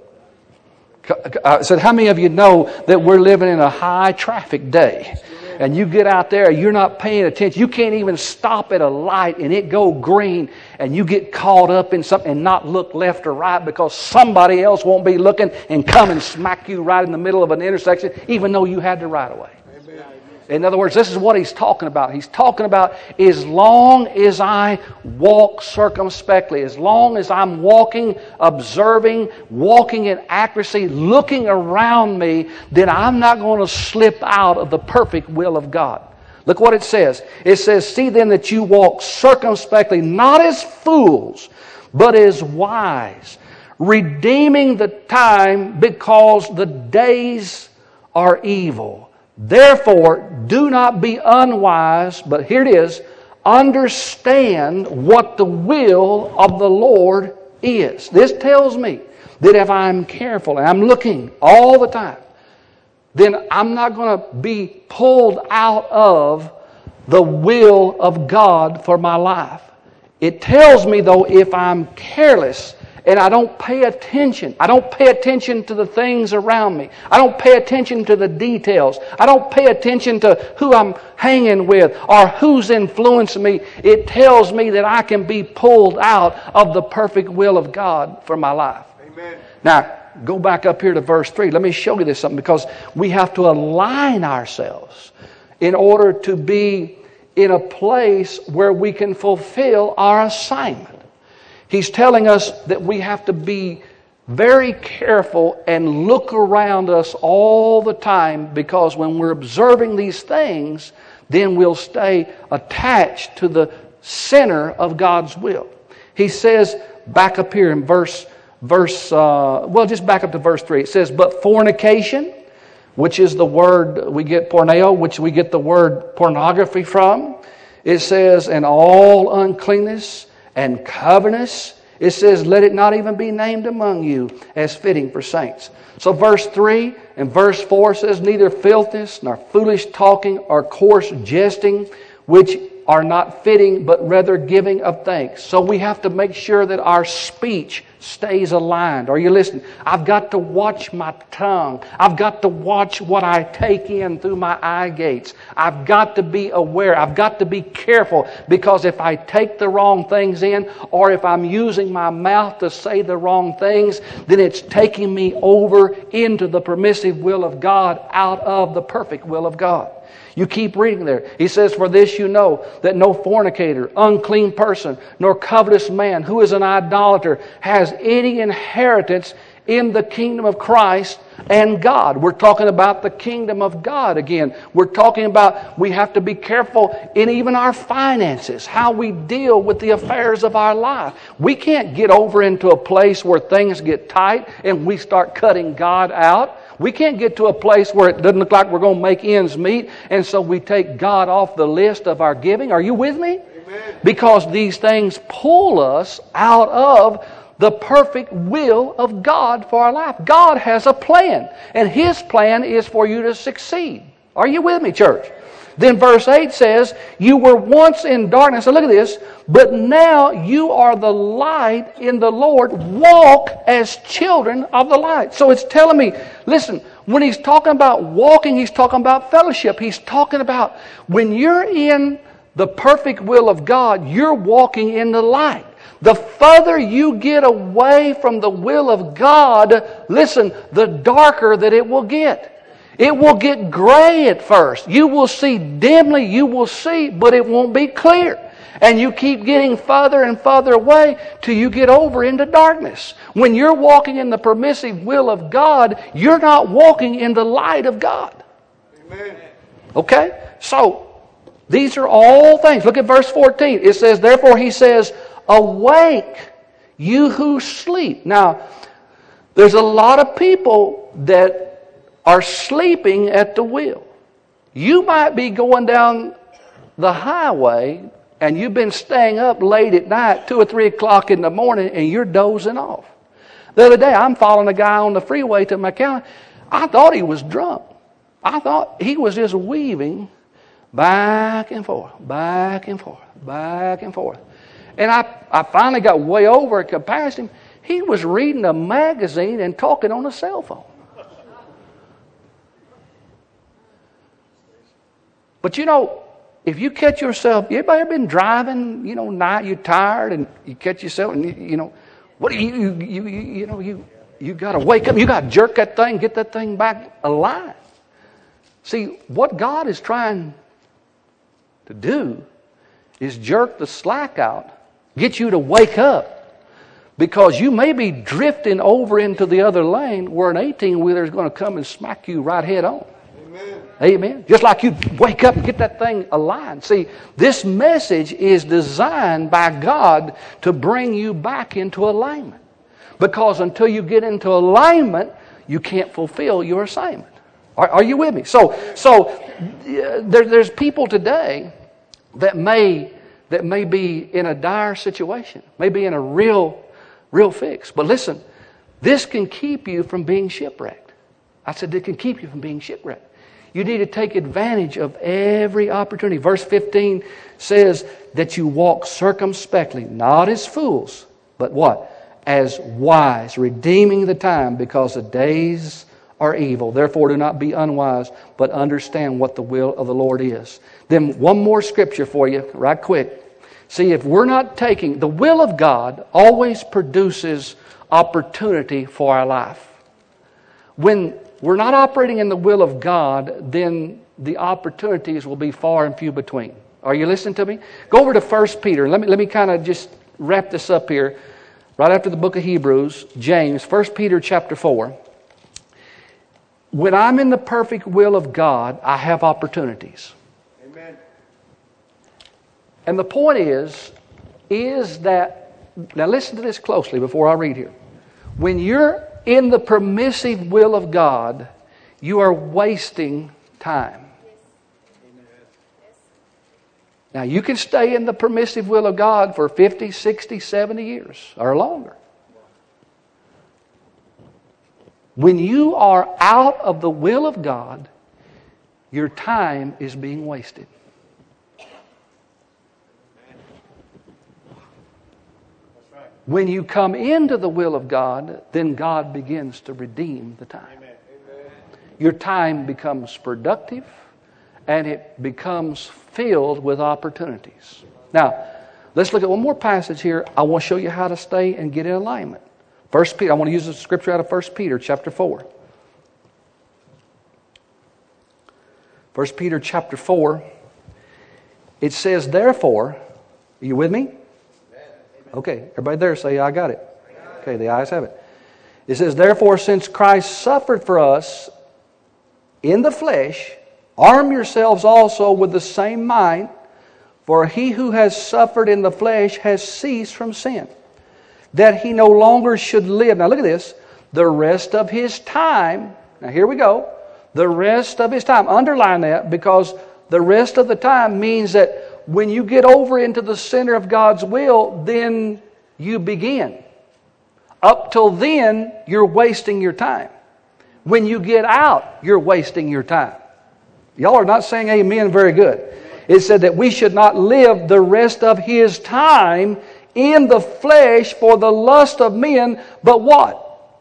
I said, how many of you know that we're living in a high traffic day? And you get out there, you're not paying attention. You can't even stop at a light and it go green and you get caught up in something and not look left or right because somebody else won't be looking and come and smack you right in the middle of an intersection even though you had the right of way. In other words, this is what he's talking about. He's talking about as long as I walk circumspectly, as long as I'm walking, observing, walking in accuracy, looking around me, then I'm not going to slip out of the perfect will of God. Look what it says. It says, "See then that you walk circumspectly, not as fools, but as wise, redeeming the time because the days are evil. Therefore, do not be unwise," but here it is, "understand what the will of the Lord is." This tells me that if I'm careful and I'm looking all the time, then I'm not going to be pulled out of the will of God for my life. It tells me, though, if I'm careless and I don't pay attention. I don't pay attention to the things around me. I don't pay attention to the details. I don't pay attention to who I'm hanging with or who's influencing me. It tells me that I can be pulled out of the perfect will of God for my life. Amen. Now, go back up here to verse three. Let me show you this something because we have to align ourselves in order to be in a place where we can fulfill our assignment. He's telling us that we have to be very careful and look around us all the time because when we're observing these things, then we'll stay attached to the center of God's will. He says, back up here in verse, verse uh, well, just back up to verse three. It says, but fornication, which is the word we get porneo, which we get the word pornography from. It says, and all uncleanness and covetousness. It says, let it not even be named among you as fitting for saints. So verse three and verse four says, neither filthiness nor foolish talking or coarse jesting, which are not fitting, but rather giving of thanks. So we have to make sure that our speech stays aligned. Are you listening? I've got to watch my tongue. I've got to watch what I take in through my eye gates. I've got to be aware. I've got to be careful, because if I take the wrong things in, or if I'm using my mouth to say the wrong things, then it's taking me over into the permissive will of God out of the perfect will of God. You keep reading there. He says, for this you know, that no fornicator, unclean person, nor covetous man, who is an idolater, has any inheritance in the kingdom of Christ and God. We're talking about the kingdom of God again. We're talking about we have to be careful in even our finances, how we deal with the affairs of our life. We can't get over into a place where things get tight and we start cutting God out. We can't get to a place where it doesn't look like we're going to make ends meet, and so we take God off the list of our giving. Are you with me? Amen. Because these things pull us out of the perfect will of God for our life. God has a plan, and His plan is for you to succeed. Are you with me, church? Then verse eight says, you were once in darkness. So look at this. But now you are the light in the Lord. Walk as children of the light. So it's telling me, listen, when he's talking about walking, he's talking about fellowship. He's talking about when you're in the perfect will of God, you're walking in the light. The further you get away from the will of God, listen, the darker that it will get. It will get gray at first. You will see dimly, you will see, but it won't be clear. And you keep getting further and further away till you get over into darkness. When you're walking in the permissive will of God, you're not walking in the light of God. Amen. Okay? So, these are all things. Look at verse fourteen. It says, therefore he says, awake, you who sleep. Now, there's a lot of people that are sleeping at the wheel. You might be going down the highway and you've been staying up late at night, two or three o'clock in the morning, and you're dozing off. The other day, I'm following a guy on the freeway to McAllen. I thought he was drunk. I thought he was just weaving back and forth, back and forth, back and forth. And I, I finally got way over and got past him. He was reading a magazine and talking on a cell phone. But you know, if you catch yourself, anybody ever been driving, you know, night, you're tired and you catch yourself and, you, you know, what do you, you, you, you, you know, you, you got to wake up, you got to jerk that thing, get that thing back alive. See, what God is trying to do is jerk the slack out, get you to wake up, because you may be drifting over into the other lane where an eighteen-wheeler is going to come and smack you right head on. Amen. Amen. Just like you wake up and get that thing aligned. See, this message is designed by God to bring you back into alignment. Because until you get into alignment, you can't fulfill your assignment. Are, are you with me? So, so uh, there, there's people today that may that may be in a dire situation, may be in a real, real fix. But listen, this can keep you from being shipwrecked. I said it can keep you from being shipwrecked. You need to take advantage of every opportunity. Verse fifteen says that you walk circumspectly, not as fools, but what? As wise, redeeming the time, because the days are evil. Therefore do not be unwise, but understand what the will of the Lord is. Then one more scripture for you, right quick. See, if we're not taking, the will of God always produces opportunity for our life. When we're not operating in the will of God, then the opportunities will be far and few between. Are you listening to me? Go over to First Peter. Let me, let me kind of just wrap this up here. Right after the book of Hebrews, James, First Peter chapter four. When I'm in the perfect will of God, I have opportunities. Amen. And the point is, is that now listen to this closely before I read here. When you're in the permissive will of God, you are wasting time. Now, you can stay in the permissive will of God for fifty, sixty, seventy years or longer. When you are out of the will of God, your time is being wasted. When you come into the will of God, then God begins to redeem the time. Your time becomes productive and it becomes filled with opportunities. Now, let's look at one more passage here. I want to show you how to stay and get in alignment. First Peter, I want to use the scripture out of First Peter chapter four. First Peter chapter four. It says, therefore, are you with me? Okay, everybody there say, I got it. Okay, the ayes have it. It says, therefore, since Christ suffered for us in the flesh, arm yourselves also with the same mind, for he who has suffered in the flesh has ceased from sin, that he no longer should live. Now look at this. The rest of his time, now here we go, the rest of his time, underline that, because the rest of the time means that when you get over into the center of God's will, then you begin. Up till then, you're wasting your time. When you get out, you're wasting your time. Y'all are not saying amen very good. It said that we should not live the rest of his time in the flesh for the lust of men, but what?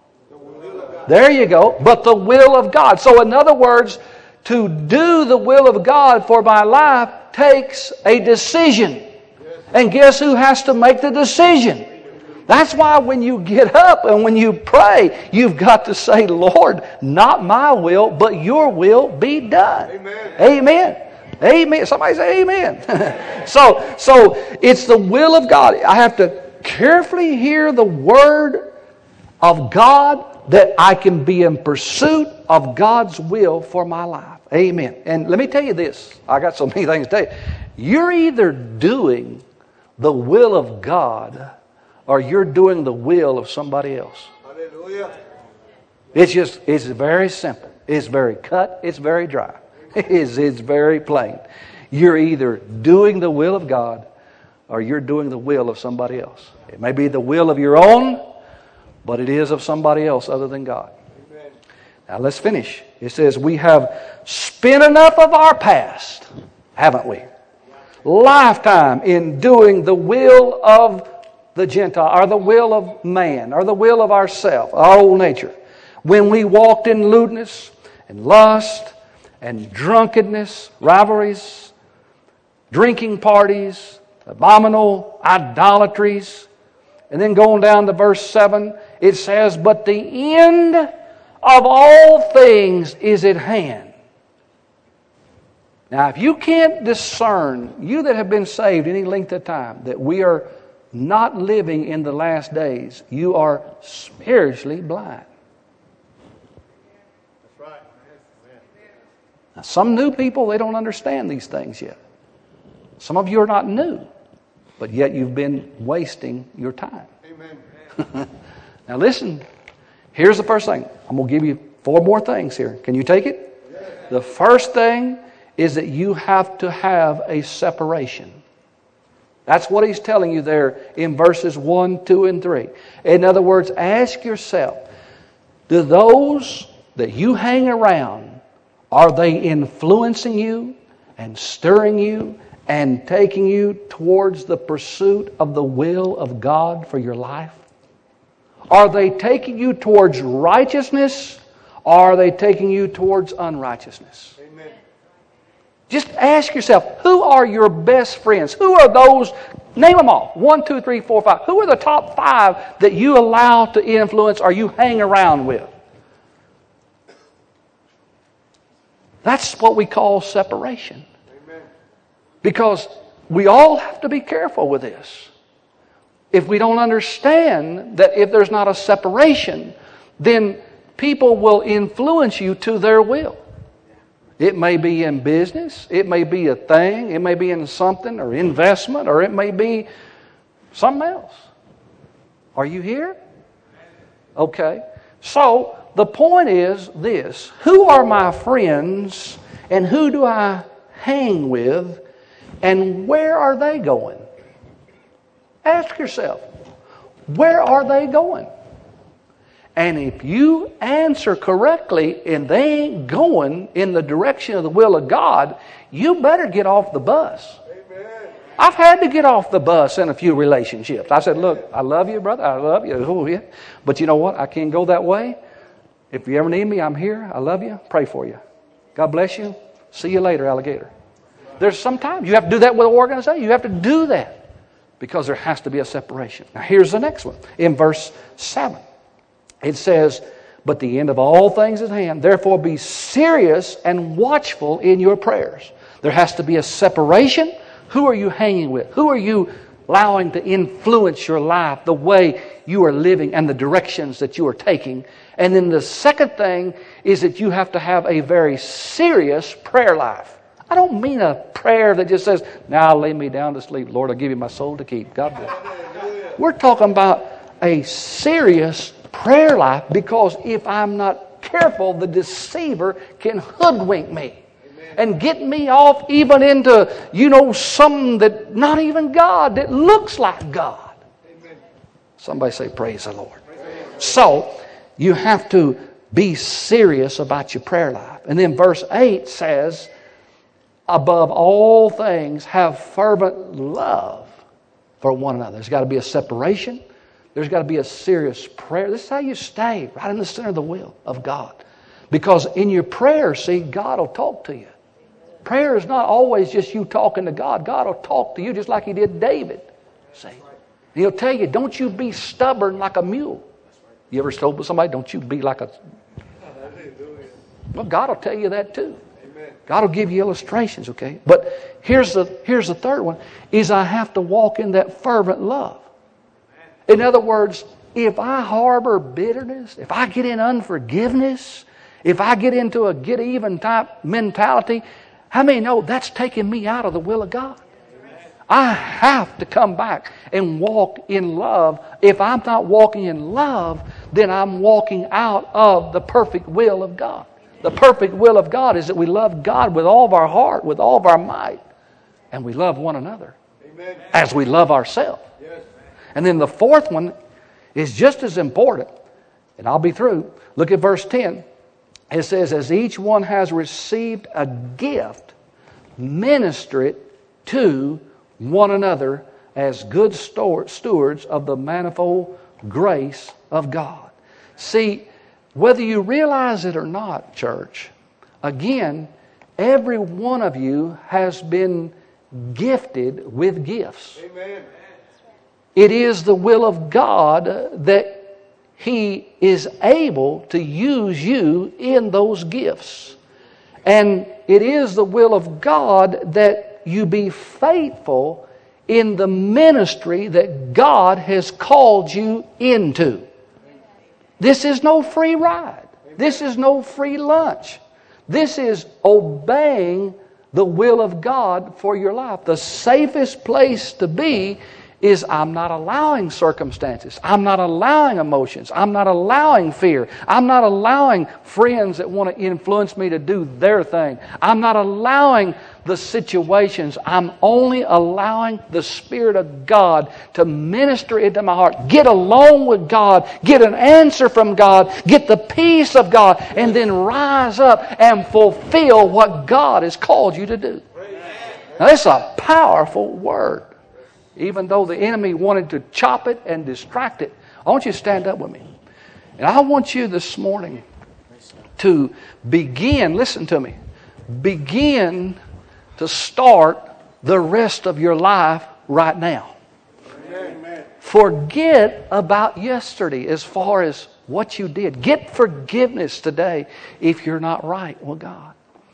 There you go. But the will of God. So in other words, to do the will of God for my life takes a decision. And guess who has to make the decision? That's why when you get up and when you pray, you've got to say, Lord, not my will, but your will be done. Amen. Amen. Amen. Somebody say amen. so, so it's the will of God. I have to carefully hear the word of God that I can be in pursuit of God's will for my life. Amen. And let me tell you this. I got so many things to tell you. You're either doing the will of God or you're doing the will of somebody else. Hallelujah. It's just, it's very simple. It's very cut. It's very dry. It's, it's very plain. You're either doing the will of God or you're doing the will of somebody else. It may be the will of your own, but it is of somebody else other than God. Amen. Now let's finish. It says, we have spent enough of our past, haven't we? Lifetime in doing the will of the Gentile, or the will of man, or the will of ourself, our old nature. When we walked in lewdness and lust and drunkenness, rivalries, drinking parties, abominable idolatries. And then going down to verse seven, it says, but the end of all things is at hand. Now, if you can't discern, you that have been saved any length of time, that we are not living in the last days, you are spiritually blind. That's right. Now, some new people, they don't understand these things yet. Some of you are not new, but yet you've been wasting your time. Amen. Now listen, here's the first thing. I'm going to give you four more things here. Can you take it? Yes. The first thing is that you have to have a separation. That's what he's telling you there in verses one, two, and three. In other words, ask yourself, do those that you hang around, are they influencing you and stirring you and taking you towards the pursuit of the will of God for your life? Are they taking you towards righteousness, or are they taking you towards unrighteousness? Amen. Just ask yourself, who are your best friends? Who are those? Name them all. One, two, three, four, five. Who are the top five that you allow to influence or you hang around with? That's what we call separation. Amen. Because we all have to be careful with this. If we don't understand that if there's not a separation, then people will influence you to their will. It may be in business, it may be a thing, it may be in something or investment, or it may be something else. Are you here? Okay. So, the point is this. Who are my friends and who do I hang with and where are they going? Ask yourself, where are they going? And if you answer correctly and they ain't going in the direction of the will of God, you better get off the bus. Amen. I've had to get off the bus in a few relationships. I said, look, I love you, brother. I love you. Oh, yeah. But you know what? I can't go that way. If you ever need me, I'm here. I love you. Pray for you. God bless you. See you later, alligator. There's sometimes you have to do that with an organization. You have to do that because there has to be a separation. Now, here's the next one. In verse seven, it says, but the end of all things is at hand. Therefore, be serious and watchful in your prayers. There has to be a separation. Who are you hanging with? Who are you allowing to influence your life, the way you are living and the directions that you are taking? And then the second thing is that you have to have a very serious prayer life. I don't mean a prayer that just says, now lay me down to sleep. Lord, I'll give you my soul to keep. God bless. We're talking about a serious prayer life, because if I'm not careful, the deceiver can hoodwink me and get me off even into, you know, something that not even God, that looks like God. Amen. Somebody say, praise the Lord. Praise so, you have to be serious about your prayer life. And then verse eight says, above all things, have fervent love for one another. There's got to be a separation. There's got to be a serious prayer. This is how you stay right in the center of the will of God. Because in your prayer, see, God will talk to you. Prayer is not always just you talking to God. God will talk to you just like He did David. See? He'll tell you, don't you be stubborn like a mule. You ever told somebody, don't you be like a... Well, God will tell you that too. God will give you illustrations, okay? But here's the, here's the third one, is I have to walk in that fervent love. In other words, if I harbor bitterness, if I get in unforgiveness, if I get into a get-even type mentality, how many know that's taking me out of the will of God? I have to come back and walk in love. If I'm not walking in love, then I'm walking out of the perfect will of God. The perfect will of God is that we love God with all of our heart, with all of our might, and we love one another. Amen. As we love ourselves. Yes. And then the fourth one is just as important, and I'll be through. Look at verse ten. It says, as each one has received a gift, minister it to one another as good stewards of the manifold grace of God. See, whether you realize it or not, church, again, every one of you has been gifted with gifts. Amen. It is the will of God that He is able to use you in those gifts. And it is the will of God that you be faithful in the ministry that God has called you into. This is no free ride. This is no free lunch. This is obeying the will of God for your life. The safest place to be is I'm not allowing circumstances. I'm not allowing emotions. I'm not allowing fear. I'm not allowing friends that want to influence me to do their thing. I'm not allowing the situations. I'm only allowing the Spirit of God to minister into my heart. Get alone with God. Get an answer from God. Get the peace of God. And then rise up and fulfill what God has called you to do. Now, this is a powerful word. Even though the enemy wanted to chop it and distract it, I want you to stand up with me. And I want you this morning to begin, listen to me, begin to start the rest of your life right now. Amen. Forget about yesterday as far as what you did. Get forgiveness today if you're not right with God.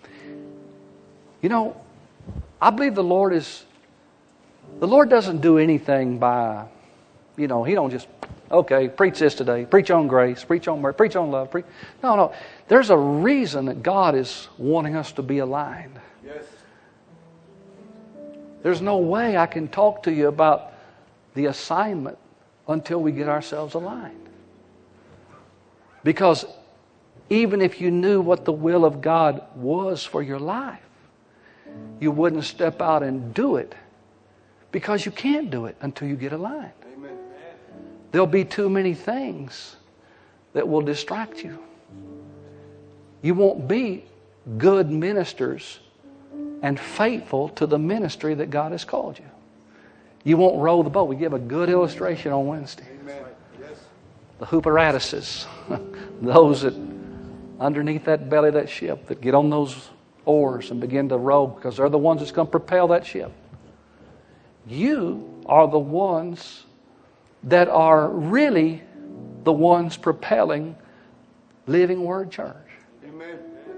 You know, I believe the Lord is... The Lord doesn't do anything by, you know, He don't just, okay, preach this today, preach on grace, preach on mercy, preach on love. Preach. No, no. There's a reason that God is wanting us to be aligned. Yes. There's no way I can talk to you about the assignment until we get ourselves aligned. Because even if you knew what the will of God was for your life, you wouldn't step out and do it because you can't do it until you get aligned. Amen. There'll be too many things that will distract you. You won't be good ministers and faithful to the ministry that God has called you. You won't row the boat. We give a good illustration on Wednesday. Amen. Yes. The hooperatises, those that underneath that belly of that ship that get on those oars and begin to row because they're the ones that's going to propel that ship. You are the ones that are really the ones propelling Living Word Church. Amen.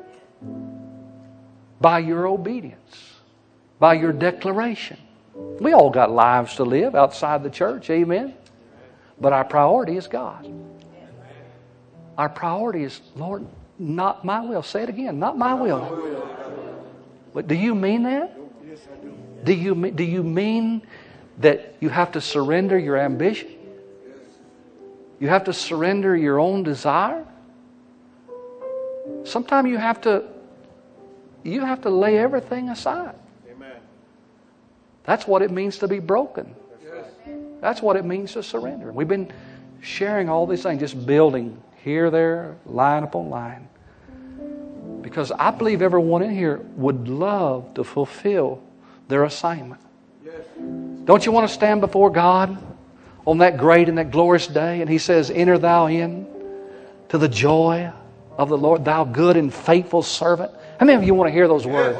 By your obedience, by your declaration. We all got lives to live outside the church, amen? But our priority is God. Our priority is, Lord, not my will. Say it again, not my will. But do you mean that? Do you, do you mean that you have to surrender your ambition? You have to surrender your own desire? Sometimes you have to you have to lay everything aside. Amen. That's what it means to be broken. Yes. That's what it means to surrender. We've been sharing all these things, just building here, there, line upon line. Because I believe everyone in here would love to fulfill their assignment. Yes. Don't you want to stand before God on that great and that glorious day? And He says, enter thou in to the joy of the Lord, thou good and faithful servant. How many of you want to hear those words?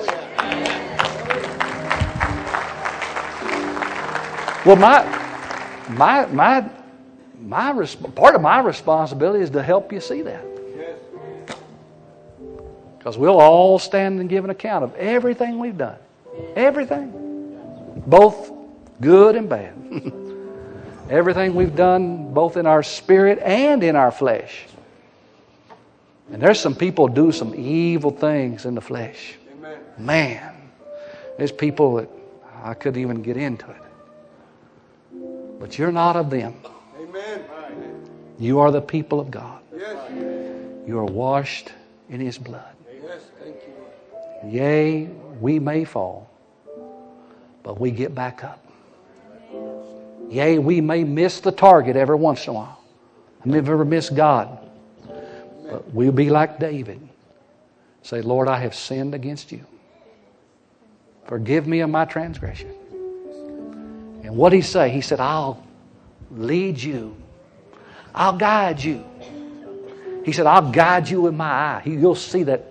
Well, my my my my resp- part of my responsibility is to help you see that. Because we'll all stand and give an account of everything we've done. Everything. Both good and bad. Everything we've done both in our spirit and in our flesh. And there's some people do some evil things in the flesh. Amen. Man, there's people that I couldn't even get into it. But you're not of them. Amen. You are the people of God. Yes. You are washed in His blood. Yes, thank you. Yea, we may fall, but we get back up. Yea, we may miss the target every once in a while. I may have ever missed God. But we'll be like David. Say, Lord, I have sinned against you. Forgive me of my transgression. And what did He say? He said, I'll lead you. I'll guide you. He said, I'll guide you with my eye. You'll see that.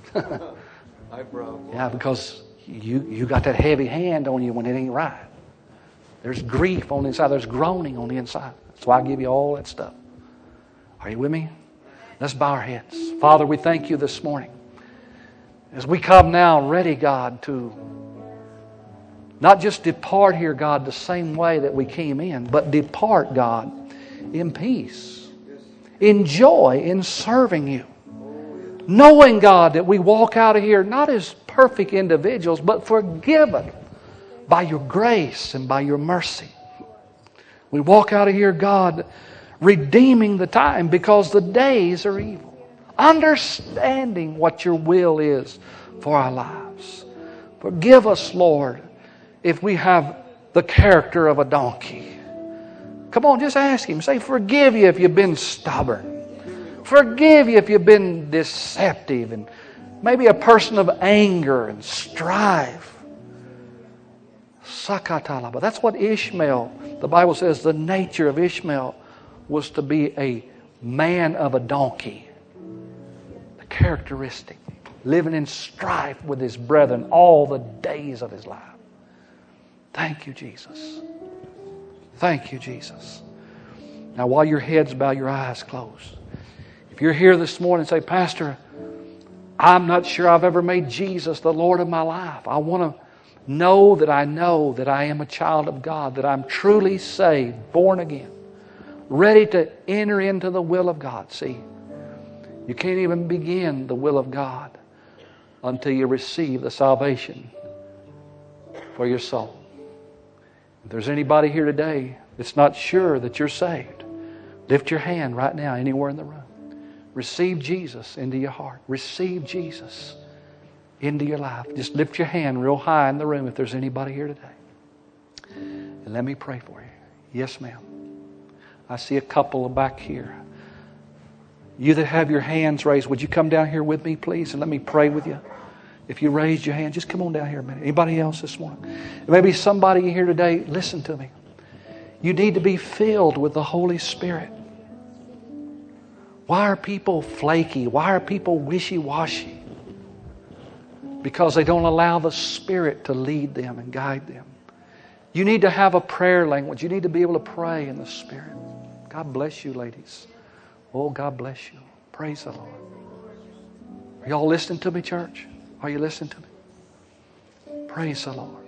Yeah, because you, you got that heavy hand on you when it ain't right. There's grief on the inside. There's groaning on the inside. That's why I give you all that stuff. Are you with me? Let's bow our heads. Father, we thank you this morning. As we come now ready, God, to not just depart here, God, the same way that we came in, but depart, God, in peace, in joy, in serving you. Knowing, God, that we walk out of here not as perfect individuals, but forgiven by your grace and by your mercy. We walk out of here, God, redeeming the time because the days are evil. Understanding what your will is for our lives. Forgive us, Lord, if we have the character of a donkey. Come on, just ask Him. Say, forgive you if you've been stubborn. Forgive you if you've been deceptive and maybe a person of anger and strife. Sakatalaba. That's what Ishmael, the Bible says, the nature of Ishmael was to be a man of a donkey. The characteristic. Living in strife with his brethren all the days of his life. Thank you, Jesus. Thank you, Jesus. Now, while your heads bow, your eyes closed. If you're here this morning and say, Pastor, I'm not sure I've ever made Jesus the Lord of my life. I want to know that I know that I am a child of God, that I'm truly saved, born again. Ready to enter into the will of God. See, you can't even begin the will of God until you receive the salvation for your soul. If there's anybody here today that's not sure that you're saved, lift your hand right now anywhere in the room. Receive Jesus into your heart. Receive Jesus into your life. Just lift your hand real high in the room if there's anybody here today. And let me pray for you. Yes, ma'am. I see a couple back here. You that have your hands raised, would you come down here with me, please, and let me pray with you? If you raised your hand, just come on down here a minute. Anybody else this morning? Maybe somebody here today, listen to me. You need to be filled with the Holy Spirit. Why are people flaky? Why are people wishy-washy? Because they don't allow the Spirit to lead them and guide them. You need to have a prayer language. You need to be able to pray in the Spirit. God bless you, ladies. Oh, God bless you. Praise the Lord. Are y'all listening to me, church? Are you listening to me? Praise the Lord.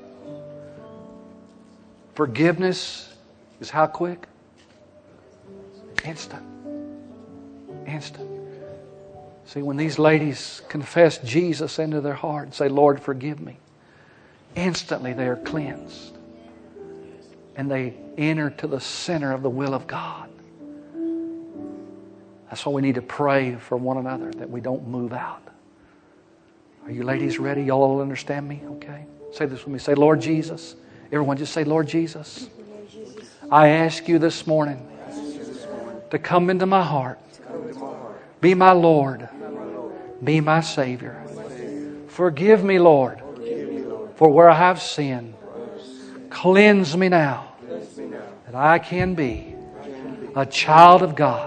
Forgiveness is how quick? Instant. Instant. See, when these ladies confess Jesus into their heart and say, Lord, forgive me, instantly they are cleansed. And they enter to the center of the will of God. That's why we need to pray for one another, that we don't move out. Are you ladies ready? Y'all all understand me? Okay. Say this with me. Say, Lord Jesus. Everyone just say, Lord Jesus. I ask you this morning to come into my heart. Be my Lord. Be my Savior. Forgive me, Lord, for where I have sinned. Cleanse me now that I can be a child of God.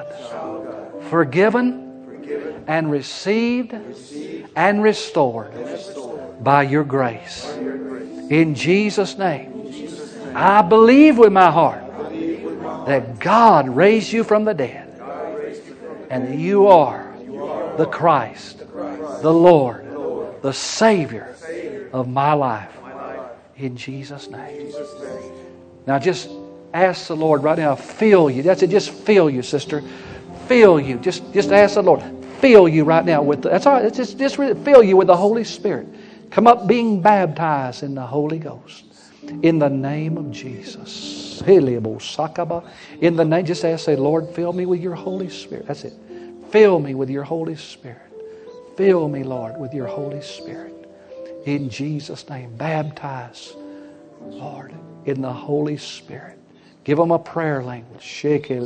Forgiven and received and restored by your grace. In Jesus' name, I believe with my heart that God raised you from the dead and that you are the Christ, the Lord, the Savior of my life. In Jesus' name. Now just ask the Lord right now, fill you. That's it, just fill you, sister. Fill you. Just, just ask the Lord. Fill you right now with the, that's all right. It's just, just really fill you with the Holy Spirit. Come up being baptized in the Holy Ghost. In the name of Jesus. In the name, just ask, say, Lord, fill me with your Holy Spirit. That's it. Fill me with your Holy Spirit. Fill me, Lord, with your Holy Spirit. In Jesus' name. Baptize, Lord, in the Holy Spirit. Give them a prayer language.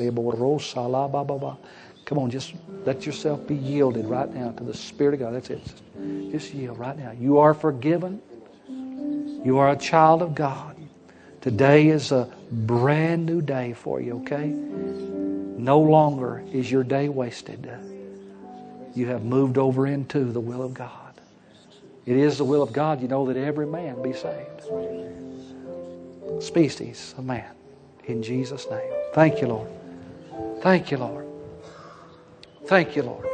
Come on, just let yourself be yielded right now to the Spirit of God. That's it. Just yield right now. You are forgiven. You are a child of God. Today is a brand new day for you, okay? No longer is your day wasted. You have moved over into the will of God. It is the will of God, you know, that every man be saved. Species of man. In Jesus' name. Thank you, Lord. Thank you, Lord. Thank you, Lord.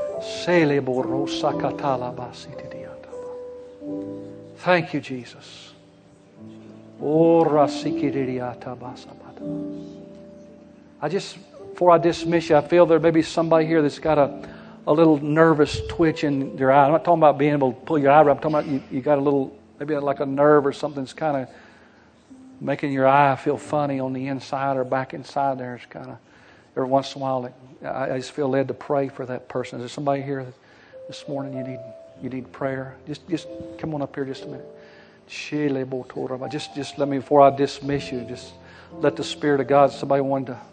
Thank you, Jesus. I just, before I dismiss you, I feel there may be somebody here that's got a, a little nervous twitch in your eye. I'm not talking about being able to pull your eyebrow. I'm talking about you, you got a little, maybe like a nerve or something that's kind of making your eye feel funny on the inside or back inside there. It's kind of, every once in a while, I, I just feel led to pray for that person. Is there somebody here this morning you need you need prayer? Just just come on up here just a minute. Just just let me, before I dismiss you, just let the Spirit of God, somebody wanted to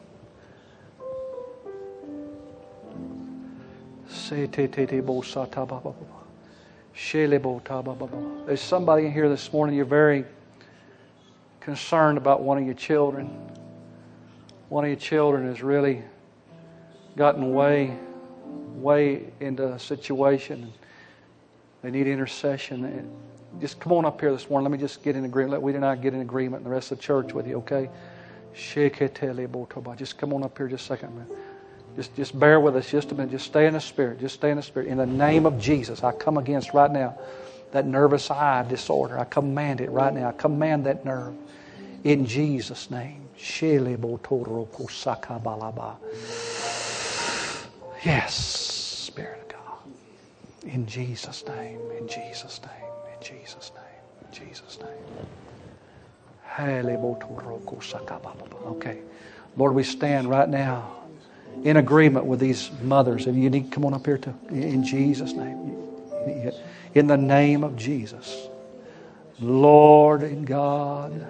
there's somebody in here this morning, you're very concerned about one of your children. One of your children has really gotten way, way into a situation. They need intercession. Just come on up here this morning. Let me just get in agreement. Let we do not get in agreement and the rest of the church with you, okay? Just come on up here just a second, man. Just, just bear with us just a minute. Just stay in the Spirit. Just stay in the Spirit. In the name of Jesus, I come against right now that nervous eye disorder. I command it right now. I command that nerve in Jesus' name. Yes, Spirit of God. In Jesus' name. In Jesus' name. In Jesus' name. In Jesus' name. Okay. Lord, we stand right now in agreement with these mothers. And you need to come on up here too. In Jesus' name. In the name of Jesus. Lord and God.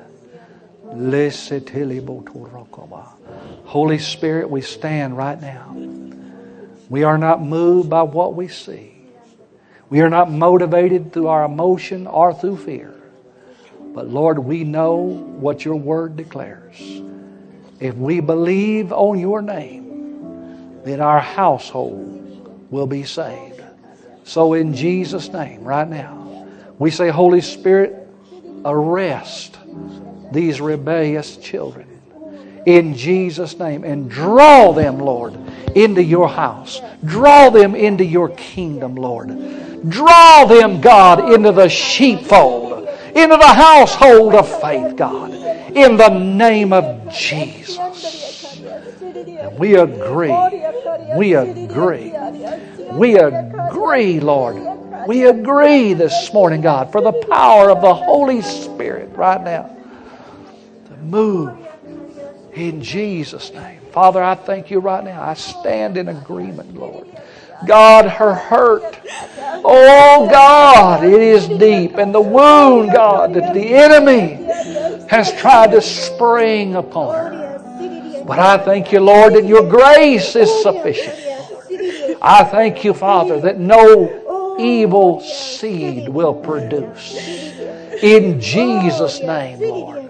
Holy Spirit, we stand right now. We are not moved by what we see. We are not motivated through our emotion or through fear. But Lord, we know what your word declares. If we believe on your name, then our household will be saved. So in Jesus' name, right now, we say, Holy Spirit, arrest these rebellious children in Jesus' name and draw them, Lord, into your house. Draw them into your kingdom, Lord. Draw them, God, into the sheepfold, into the household of faith, God, in the name of Jesus. And we agree. We agree. We agree, Lord. We agree this morning, God, for the power of the Holy Spirit right now to move in Jesus' name. Father, I thank you right now. I stand in agreement, Lord. God, her hurt. Oh, God, it is deep. And the wound, God, that the enemy has tried to spring upon her. But I thank you, Lord, that your grace is sufficient. I thank you, Father, that no evil seed will produce. In Jesus' name, Lord.